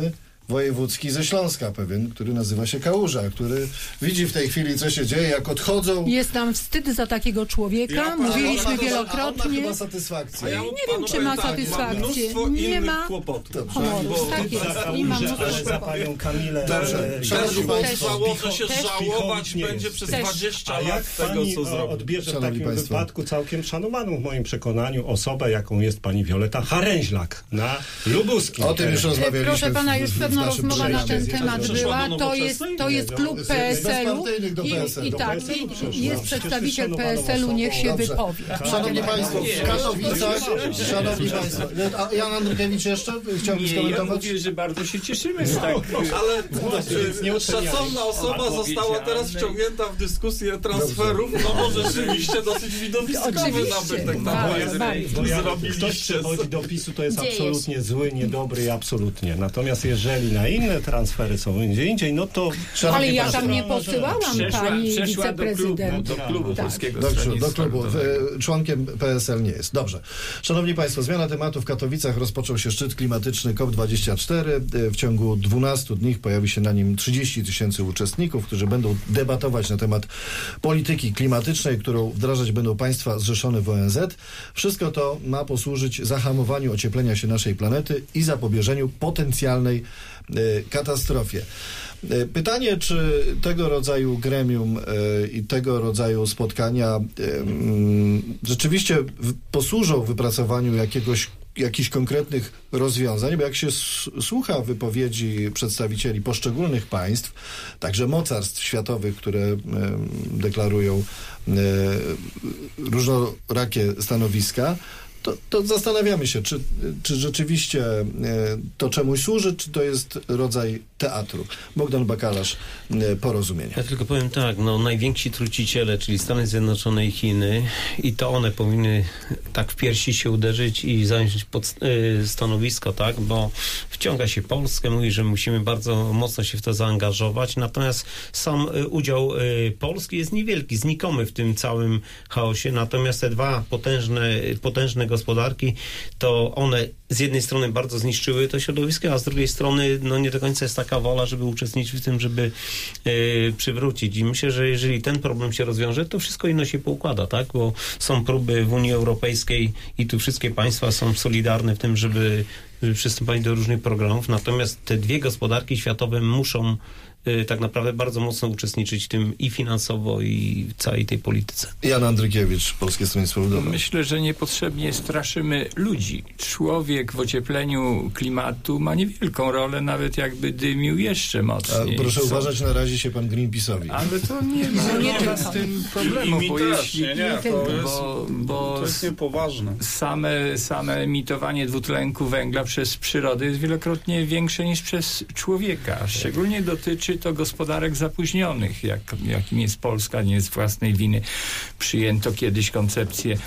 A: wojewódzki ze Śląska pewien, który nazywa się Kałuża, który widzi w tej chwili, co się dzieje, jak odchodzą...
F: Jest nam wstyd za takiego człowieka,
C: Ja-
F: mówiliśmy
A: a on ma-
F: wielokrotnie.
A: A on ma chyba satysfakcję.
C: A ja
F: nie
C: panu
F: wiem, czy ma
C: powiem tak,
F: satysfakcję.
C: Mam mnóstwo
F: Nie
C: innych
F: ma
C: kłopotów.
F: honoru.
C: Bo-
F: Tak jest. Nie ma
H: Kałużę, ale
F: mnóstwo
H: za panią Kamilę...
A: Dobrze.
H: e,
A: Szanowni
H: Gasiuk,
A: państwo,
C: Założę się
H: Też
C: żałować
H: Pichowic nie
C: będzie
H: jest.
C: przez
F: Też.
C: dwadzieścia
H: A jak
C: lat tego,
H: pani
C: co
H: o,
C: zrobił.
H: odbierze w
A: Szanowni
H: takim
A: państwo.
H: wypadku całkiem szanowaną w moim przekonaniu osobę, jaką jest pani Wioleta Haręźlak na Lubuskim.
A: O tym już rozmawialiśmy.
F: Proszę pana,
A: w-
F: już
A: w
F: pewna
A: naszym
F: rozmowa na
A: przejściu.
F: ten temat
C: Przeszła
F: była.
C: do
F: To jest, to jest klub
A: Z-
F: P S L-u
A: bezpartyjnych do
F: i,
A: P S L-u.
F: i
H: Do
F: tak,
H: P S L-u przeszła.
F: i jest
H: Przecież
F: przedstawiciel
H: jest
F: P S L-u, niech się
A: Dobrze.
F: wypowie.
A: Szanowni Państwo, w Katowicach, Szanowni Państwo, a Jan Andrykiewicz jeszcze chciałby
E: Nie, ja
A: skomentować?
E: mówię, że bardzo się cieszymy z tak...
C: Ale
H: nie
C: szacowna osoba
E: Ale
C: została teraz
E: powiedziane-
C: wciągnięta w dyskusję transferów, no bo rzeczywiście dosyć widowiskowy
F: Oczywiście.
C: nabytek.
F: Bardzo,
C: Tak, jest.
F: bardzo.
H: Bo jak
C: Zrobiliście
H: ktoś przewodzi do PiSu, to jest
D: Dzieje
H: absolutnie zły, niedobry i absolutnie. Natomiast jeżeli na inne transfery są gdzie indziej, no to...
A: Szanowni
F: Ale ja
A: państwo,
F: tam nie posyłałam
E: Przeszła,
F: pani
E: przeszła do klubu,
F: wiceprezydent.
E: do klubu
F: Tak.
E: Polskiego
A: Do, do
E: Stronnictwa
A: klubu.
E: Ludowego.
A: E, Członkiem P S L nie jest. Dobrze. Szanowni Państwo, zmiana tematu. W Katowicach rozpoczął się szczyt klimatyczny COP dwadzieścia cztery. E, W ciągu dwunastu dni pojawi się na nim trzydzieści tysięcy uczestników, którzy będą debatować na temat polityki klimatycznej, którą wdrażać będą państwa zrzeszone w O N Z. Wszystko to ma posłużyć zahamowaniu ocieplenia się naszej planety i zapobieżeniu potencjalnej e, katastrofie. E, Pytanie, czy tego rodzaju gremium e, i tego rodzaju spotkania e, mm, rzeczywiście w, posłużą wypracowaniu jakiegoś jakichś konkretnych rozwiązań, bo jak się s- słucha wypowiedzi przedstawicieli poszczególnych państw, także mocarstw światowych, które e, deklarują e, różnorakie stanowiska, to, to zastanawiamy się, czy, czy rzeczywiście e, to czemuś służy, czy to jest rodzaj teatru. Bogdan Bakalarz, e, Porozumienie.
G: Ja tylko powiem tak, no najwięksi truciciele, czyli Stany Zjednoczone i Chiny, i to one powinny tak w piersi się uderzyć i zająć pod, y, stanowisko, tak, bo wciąga się Polskę, mówi, że musimy bardzo mocno się w to zaangażować, natomiast sam y, udział y, Polski jest niewielki, znikomy w tym całym chaosie, natomiast te dwa potężne, potężne gospodarki, to one z jednej strony bardzo zniszczyły to środowisko, a z drugiej strony no nie do końca jest taka wola, żeby uczestniczyć w tym, żeby y, przywrócić. I myślę, że jeżeli ten problem się rozwiąże, to wszystko inno się poukłada, tak? Bo są próby w Unii Europejskiej i tu wszystkie państwa są solidarne w tym, żeby, żeby przystępować do różnych programów. Natomiast te dwie gospodarki światowe muszą y, tak naprawdę bardzo mocno uczestniczyć w tym i finansowo, i w całej tej polityce.
A: Jan Andrykiewicz, Polskie Stronnictwo Ludowe.
E: Myślę, że niepotrzebnie straszymy ludzi. Człowiek w ociepleniu klimatu ma niewielką rolę, nawet jakby dymił jeszcze
A: A
E: mocniej.
A: proszę
E: Są-
A: uważać, narazi się pan Greenpeace'owi.
E: Ale to nie ma,
F: No nie
E: nie ma
F: tylko.
E: z tym problemu,
C: I mi
E: bo
C: też,
E: jeśli...
C: nie, nie, to jest,
E: Bo, bo
C: to jest niepoważne.
E: same, same emitowanie dwutlenku węgla przez przyrodę jest wielokrotnie większe niż przez człowieka. Szczególnie dotyczy to gospodarek zapóźnionych, jak, jakim jest Polska, nie z własnej winy. Przyjęto kiedyś koncepcję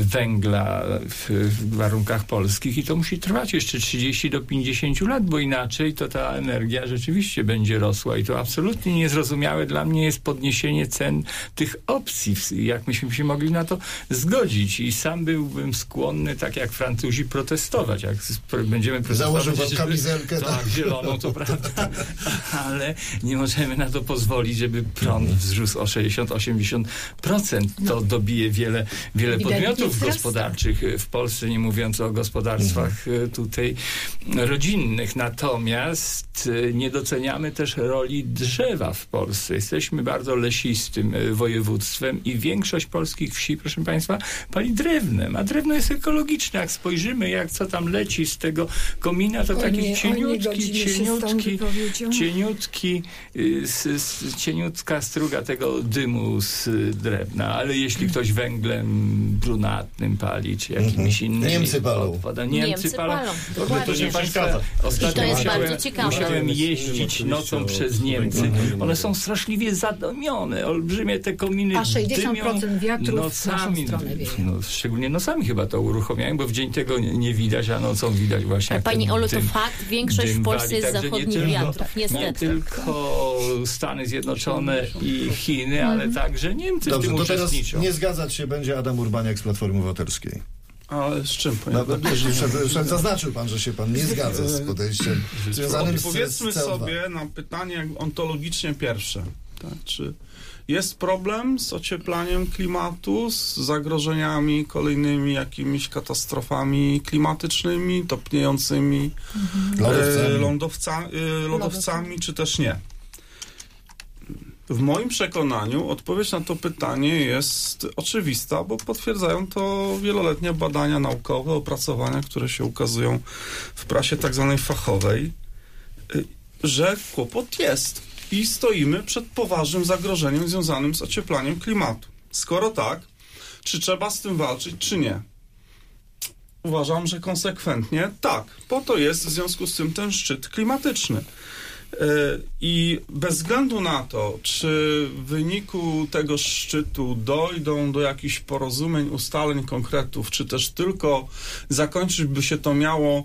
E: węgla w, w warunkach polskich i to musi trwać jeszcze trzydzieści do pięćdziesięciu lat, bo inaczej to ta energia rzeczywiście będzie rosła i to absolutnie niezrozumiałe dla mnie jest podniesienie cen tych opcji, jak myśmy się mogli na to zgodzić i sam byłbym skłonny, tak jak Francuzi, protestować. Jak sp- będziemy protestować...
A: Założył pan
E: żeby-
A: kamizelkę,
E: Tak,
A: tak.
E: zieloną, to prawda, ale nie możemy na to pozwolić, żeby prąd wzrósł o sześćdziesiąt do osiemdziesięciu procent. To dobije wiele, wiele
F: Ewidentnie
E: podmiotów
F: wzrasta.
E: gospodarczych w Polsce, nie mówiąc o gospodarstwach e, tutaj rodzinnych. Natomiast e, nie doceniamy też roli drzewa w Polsce. Jesteśmy bardzo lesistym e, województwem i większość polskich wsi, proszę państwa, pali drewnem, a drewno jest ekologiczne. Jak spojrzymy, jak co tam leci z tego komina, to
F: O
E: taki
F: nie, o nie,
E: cieniutki,
F: godzimy się z tą
E: cieniutki,
F: wypowiedzią.
E: cieniutki, y, s, s, cieniutka struga tego dymu z drewna, ale jeśli ktoś węglem brunatnym pali, czy jakimiś innymi
A: Niemcy palą.
E: odpadami. Niemcy,
D: Niemcy
E: palą.
D: palą,
E: To
D: dokładnie.
E: nie przeszkadza.
D: I
E: Ostatnio
D: to jest
E: musiałem,
D: bardzo ciekawe.
E: musiałem jeździć
H: Oczywiście
E: nocą
H: o
E: przez
H: swojej
E: Niemcy.
H: kolonii.
E: One są straszliwie zadomione, olbrzymie te kominy
F: A sześćdziesiąt procent
E: dymią
F: wiatrów w naszą
E: nocami.
F: stronę wieje.
E: No, szczególnie nocami chyba to uruchomiają, bo w dzień tego nie, nie widać, a nocą widać właśnie.
D: Ale
E: jak
D: Pani
E: ten
D: Olu, to
E: dym-
D: fakt, większość
E: dym
D: w Polsce
E: wali,
D: jest
E: także nie
D: zachodnich
E: tylko-
D: wiatrów,
E: Nie
D: niestety.
E: tylko Stany Zjednoczone i Chiny, ale także Niemcy w
A: Dobrze,
E: tym
A: to teraz
E: uczestniczą.
A: nie zgadzać się będzie Adam Urbaniak z Platformy Obywatelskiej.
C: Ale z czym, panie
A: No,
C: redaktorze?
A: przed, przed zaznaczył pan, że się pan nie zgadza z podejściem związanym z
C: Powiedzmy
A: C O dwa.
C: sobie na pytanie jakby ontologicznie pierwsze. Tak? Czy jest problem z ocieplaniem klimatu, z zagrożeniami kolejnymi jakimiś katastrofami klimatycznymi, topniejącymi
A: Lodowcami.
C: e, lądowca, e, lodowcami, czy też nie? W moim przekonaniu odpowiedź na to pytanie jest oczywista, bo potwierdzają to wieloletnie badania naukowe, opracowania, które się ukazują w prasie tak zwanej fachowej, że kłopot jest i stoimy przed poważnym zagrożeniem związanym z ocieplaniem klimatu. Skoro tak, czy trzeba z tym walczyć, czy nie? Uważam, że konsekwentnie tak. Po to jest w związku z tym ten szczyt klimatyczny. I bez względu na to, czy w wyniku tego szczytu dojdą do jakichś porozumień, ustaleń, konkretów, czy też tylko zakończyć by się to miało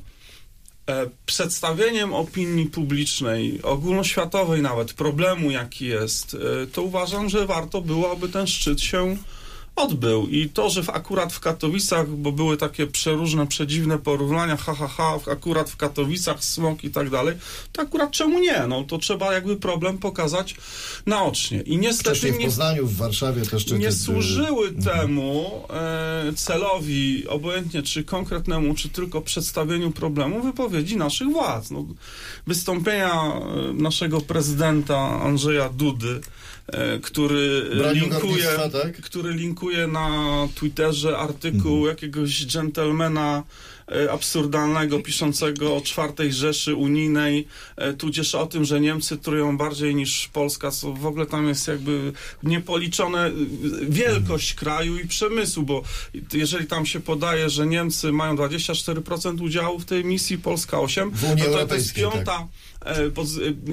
C: e, przedstawieniem opinii publicznej, ogólnoświatowej nawet, problemu jaki jest, e, to uważam, że warto byłoby ten szczyt się odbył. I to, że w, akurat w Katowicach, bo były takie przeróżne, przedziwne porównania, ha, ha, ha, akurat w Katowicach smog i tak dalej, to akurat czemu nie? No to trzeba jakby problem pokazać naocznie. I niestety
A: Wcześniej w
C: nie,
A: Poznaniu, w Warszawie też szczyty
C: nie
A: były.
C: służyły
A: Mhm.
C: temu e, celowi, obojętnie czy konkretnemu, czy tylko przedstawieniu problemu, wypowiedzi naszych władz. No, wystąpienia e, naszego prezydenta Andrzeja Dudy, e, który
A: Bronił
C: linkuje,
A: górnictwa, tak?
C: który linkuje na Twitterze artykuł
A: Mhm.
C: jakiegoś dżentelmena e, absurdalnego, piszącego o czwartej Rzeszy Unijnej, e, tudzież o tym, że Niemcy trują bardziej niż Polska, co w ogóle tam jest jakby niepoliczone wielkość kraju i przemysłu, bo jeżeli tam się podaje, że Niemcy mają dwadzieścia cztery procent udziału w tej misji, Polska osiem procent,
A: W Unii
C: no to to jest
A: Europejskiej,
C: piąta,
A: tak.
C: e, pod,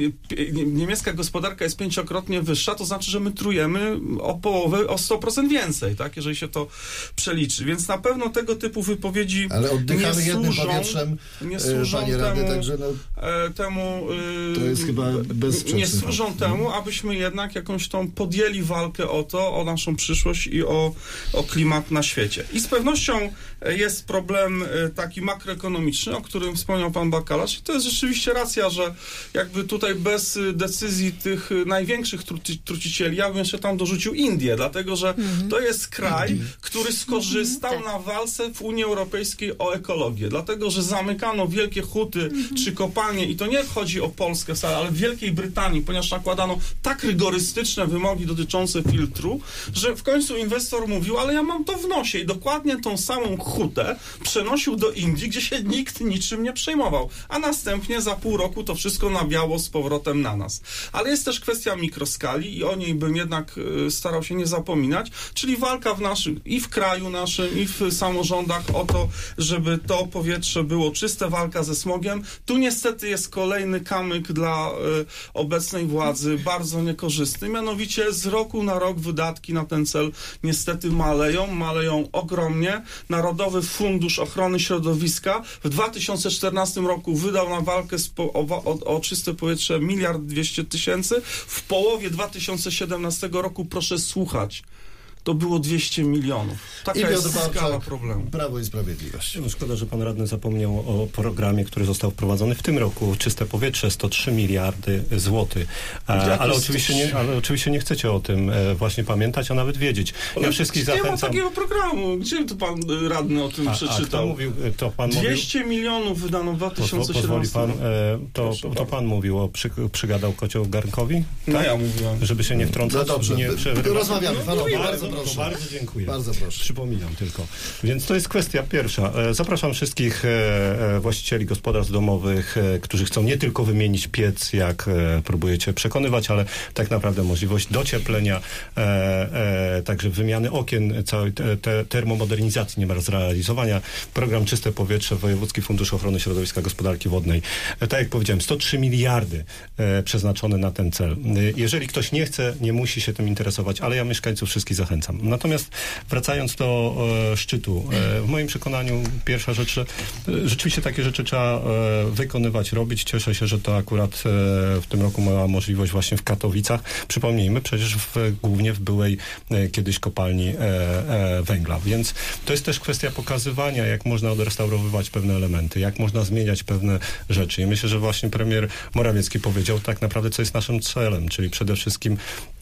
C: e, niemiecka gospodarka jest pięciokrotnie wyższa, to znaczy, że my trujemy o połowę, o sto procent więcej, tak, jeżeli się to przeliczy. Więc na pewno tego typu wypowiedzi
A: Ale oddychamy
C: nie
A: jednym
C: służą,
A: powietrzem,
C: nie
A: e,
C: służą
A: panie
C: temu,
A: Rady, także no,
C: e, temu e,
A: to jest chyba bezsprzeczny
C: nie służą
A: fakt.
C: temu, abyśmy jednak jakąś tą podjęli walkę o to, o naszą przyszłość i o, o klimat na świecie. I z pewnością jest problem e, taki makroekonomiczny, o którym wspomniał pan Bakalarz, i to jest rzeczywiście racja, że jakby tutaj bez decyzji tych największych truci, trucicieli, ja bym jeszcze tam dorzucił Indię, dlatego, że
D: Mhm.
C: to jest kraj, który skorzystał
D: Mhm, tak.
C: na walce w Unii Europejskiej o ekologię, dlatego, że zamykano wielkie huty
D: Mhm.
C: czy kopalnie, i to nie chodzi o Polskę wcale, ale w Wielkiej Brytanii, ponieważ nakładano tak rygorystyczne wymogi dotyczące filtru, że w końcu inwestor mówił, ale ja mam to w nosie, i dokładnie tą samą hutę przenosił do Indii, gdzie się nikt niczym nie przejmował, a następnie za pół roku to wszystko nabiało z powrotem na nas. Ale jest też kwestia mikroskali i o niej bym jednak y, starał się nie zapominać, czyli walka w naszym, i w kraju naszym, i w samorządach o to, żeby to powietrze było czyste, walka ze smogiem. Tu niestety jest kolejny kamyk dla y, obecnej władzy, bardzo niekorzystny, mianowicie z roku na rok wydatki na ten cel niestety maleją, maleją ogromnie. Narodowy Fundusz Ochrony Środowiska w dwa tysiące czternastym roku wydał na walkę z po, o, o, o czyste powietrze miliard dwieście tysięcy. W połowie dwa tysiące siedemnastego roku, proszę słuchać, to było dwieście milionów. Taka
A: I
C: jest
A: Piotr Barczak,
C: skala problemu.
A: Prawo i Sprawiedliwość.
B: No, szkoda, że pan radny zapomniał o programie, który został wprowadzony w tym roku. Czyste powietrze, sto trzy miliardy złotych. E, ale, oczywiście nie, ale oczywiście nie chcecie o tym e, właśnie pamiętać, a nawet wiedzieć. Ja
C: Ale
B: wszystkich
C: nie ma
B: zachęcam.
C: takiego programu. Gdzie tu pan y, radny o tym
B: A, a
C: przeczytał?
B: kto mówił, to pan mówił?
C: dwieście milionów wydano w dwa tysiące
B: Pozwoli
C: siedemnastym
B: pan, e, to,
C: Proszę
B: to
C: bardzo.
B: pan mówił o przy, przygadał kocioł garnkowi?
C: No ja mówiłem.
B: Żeby się nie wtrącać.
A: No dobrze,
B: nie
A: by-
B: przerywać.
A: rozmawiamy.
B: No,
A: Panowie,
B: no,
A: bardzo
B: to
A: proszę.
B: Bardzo dziękuję.
A: Bardzo proszę.
B: Przypominam tylko. Więc to jest kwestia pierwsza. E, Zapraszam wszystkich e, e, właścicieli gospodarstw domowych, e, którzy chcą nie tylko wymienić piec, jak e, próbujecie przekonywać, ale tak naprawdę możliwość docieplenia, e, e, także wymiany okien, całej te, te termomodernizacji nie ma zrealizowania. Program Czyste Powietrze, Wojewódzki Fundusz Ochrony Środowiska Gospodarki Wodnej. E, tak jak powiedziałem, sto trzy miliardy e, przeznaczone na ten cel. E, jeżeli ktoś nie chce, nie musi się tym interesować, ale ja mieszkańców wszystkich zachęcam. zachęcam. Natomiast wracając do e, szczytu, e, w moim przekonaniu pierwsza rzecz, że e, rzeczywiście takie rzeczy trzeba e, wykonywać, robić. Cieszę się, że to akurat e, w tym roku ma możliwość właśnie w Katowicach. Przypomnijmy, przecież w, głównie w byłej e, kiedyś kopalni e, e, węgla. Więc to jest też kwestia pokazywania, jak można odrestaurowywać pewne elementy, jak można zmieniać pewne rzeczy. I myślę, że właśnie premier Morawiecki powiedział tak naprawdę, co jest naszym celem, czyli przede wszystkim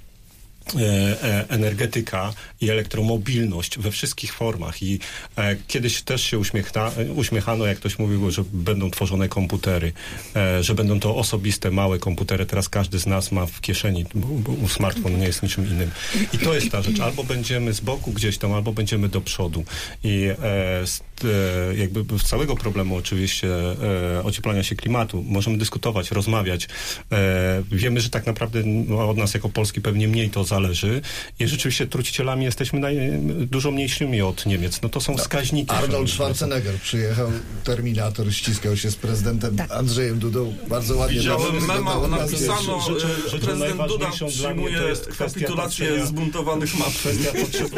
B: energetyka i elektromobilność we wszystkich formach i e, kiedyś też się uśmiechna, uśmiechano, jak ktoś mówił, że będą tworzone komputery, e, że będą to osobiste, małe komputery. Teraz każdy z nas ma w kieszeni, bo, bo smartfon nie jest niczym innym. I to jest ta rzecz. Albo będziemy z boku gdzieś tam, albo będziemy do przodu. I e, z, e, jakby z całego problemu oczywiście e, ocieplania się klimatu możemy dyskutować, rozmawiać. E, wiemy, że tak naprawdę no, od nas jako Polski pewnie mniej to zależy. Zależy. I rzeczywiście trucicielami jesteśmy naj, dużo mniejszymi od Niemiec. No to są wskaźniki.
A: Arnold Schwarzenegger przyjechał, Terminator, ściskał się z prezydentem tak. Andrzejem Dudą. Bardzo ładnie.
C: Widziałem mema, napisano, że, że, że prezydent Duda przyjmuje kapitulację zbuntowanych map.
B: Kwestia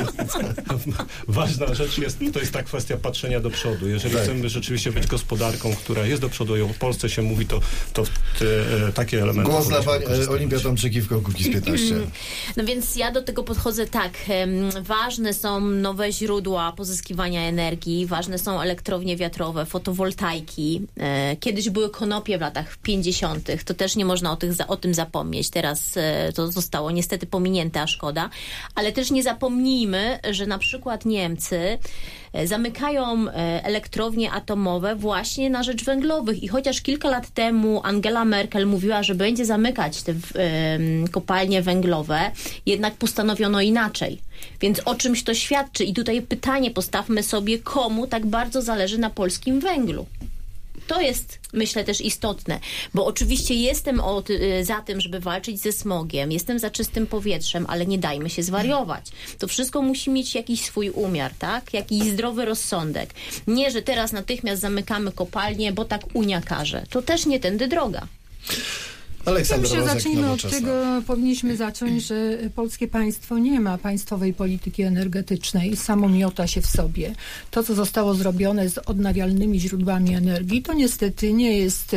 B: Ważna rzecz jest, to jest ta kwestia patrzenia do przodu. Jeżeli tak. chcemy rzeczywiście być gospodarką, która jest do przodu i o Polsce się mówi, to, to te, takie elementy...
A: Głos dla pani Olimpia Tomczykiwko, Kukiz piętnaście.
D: No więc ja do tego podchodzę tak. Ważne są nowe źródła pozyskiwania energii, ważne są elektrownie wiatrowe, fotowoltaiki. Kiedyś były konopie w latach pięćdziesiątych. To też nie można o, tych, o tym zapomnieć. Teraz to zostało niestety pominięte, a szkoda. Ale też nie zapomnijmy, że na przykład Niemcy zamykają elektrownie atomowe właśnie na rzecz węglowych. I chociaż kilka lat temu Angela Merkel mówiła, że będzie zamykać te kopalnie węglowe, jednak postanowiono inaczej. Więc o czymś to świadczy. I tutaj pytanie postawmy sobie, komu tak bardzo zależy na polskim węglu. To jest, myślę, też istotne, bo oczywiście jestem od, za tym, żeby walczyć ze smogiem, jestem za czystym powietrzem, ale nie dajmy się zwariować. To wszystko musi mieć jakiś swój umiar, tak? Jakiś zdrowy rozsądek. Nie, że teraz natychmiast zamykamy kopalnię, bo tak Unia każe. To też nie tędy droga.
A: Aleksandra
F: Myślę, że zacznijmy od tego, powinniśmy zacząć, że polskie państwo nie ma państwowej polityki energetycznej, samo miota się w sobie. To, co zostało zrobione z odnawialnymi źródłami energii, to niestety nie jest...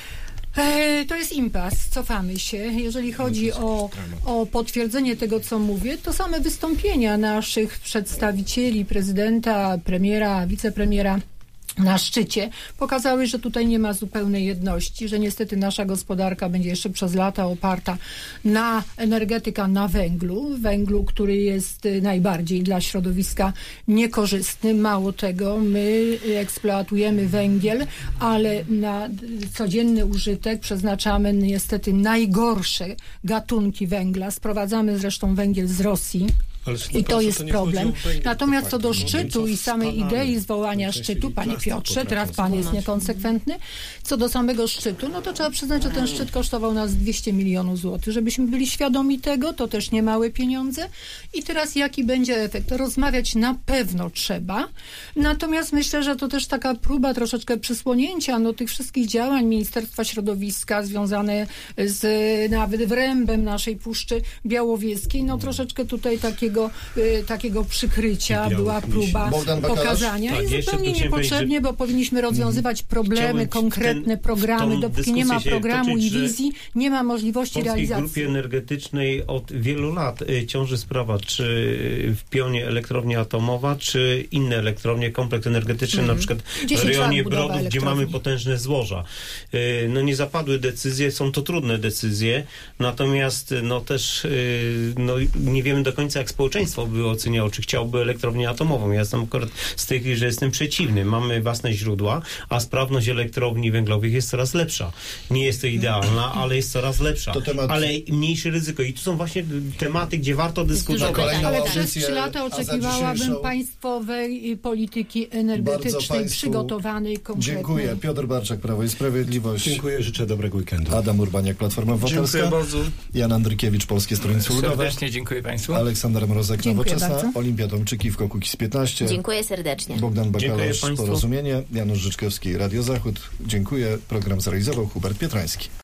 F: E, to jest impas, cofamy się. Jeżeli chodzi o, o potwierdzenie tego, co mówię, to same wystąpienia naszych przedstawicieli, prezydenta, premiera, wicepremiera, na szczycie pokazały, że tutaj nie ma zupełnej jedności, że niestety nasza gospodarka będzie jeszcze przez lata oparta na energetyka na węglu, węglu, który jest najbardziej dla środowiska niekorzystny. Mało tego, my eksploatujemy węgiel, ale na codzienny użytek przeznaczamy niestety najgorsze gatunki węgla. Sprowadzamy zresztą węgiel z Rosji. I to jest problem. Natomiast co do szczytu i samej idei zwołania szczytu, panie Piotrze, teraz pan jest niekonsekwentny, co do samego szczytu, no to trzeba przyznać, że ten szczyt kosztował nas dwieście milionów złotych. Żebyśmy byli świadomi tego, to też nie małe pieniądze. I teraz jaki będzie efekt? Rozmawiać na pewno trzeba. Natomiast myślę, że to też taka próba troszeczkę przysłonięcia no, tych wszystkich działań Ministerstwa Środowiska związane z nawet wrębem naszej Puszczy Białowieskiej. No troszeczkę tutaj takiego Y, takiego przykrycia była próba pokazania tak, i zupełnie niepotrzebnie, bo powinniśmy rozwiązywać problemy, konkretne ten, programy. Dopóki nie ma programu toczyć, i wizji, nie ma możliwości
G: w
F: realizacji.
G: W grupie energetycznej od wielu lat y, ciąży sprawa, czy w pionie elektrownia atomowa, czy inne elektrownie, kompleks energetyczny, mm. na przykład w rejonie Brodów, gdzie mamy potężne złoża. Y, no nie zapadły decyzje, są to trudne decyzje, natomiast no też y, no, nie wiemy do końca, jak społeczeństwo by oceniało, czy chciałby elektrownię atomową. Ja jestem akurat z tych, że jestem przeciwny. Mamy własne źródła, a sprawność elektrowni węglowych jest coraz lepsza. Nie jest to idealna, ale jest coraz lepsza. Temat... Ale mniejsze ryzyko. I tu są właśnie tematy, gdzie warto dyskutować.
F: Ale przez trzy lata oczekiwałabym dzisiejszą... państwowej polityki energetycznej przygotowanej konkretnie.
A: Dziękuję. Piotr Barczak, Prawo i Sprawiedliwość.
B: Dziękuję. Życzę dobrego weekendu.
A: Adam Urbaniak, Platforma Obywatelska.
C: Dziękuję bardzo.
A: Jan Andrykiewicz, Polskie Stronnictwo Ludowe.
E: Serdecznie dziękuję Państwu.
A: Aleksandra Mrozek, Nowoczesna, Olimpia Tomczykiwko, Kukiz piętnaście.
D: Dziękuję serdecznie.
A: Bogdan Bakalosz, Porozumienie, Janusz Życzkowski, Radio Zachód. Dziękuję. Program zrealizował Hubert Pietrański.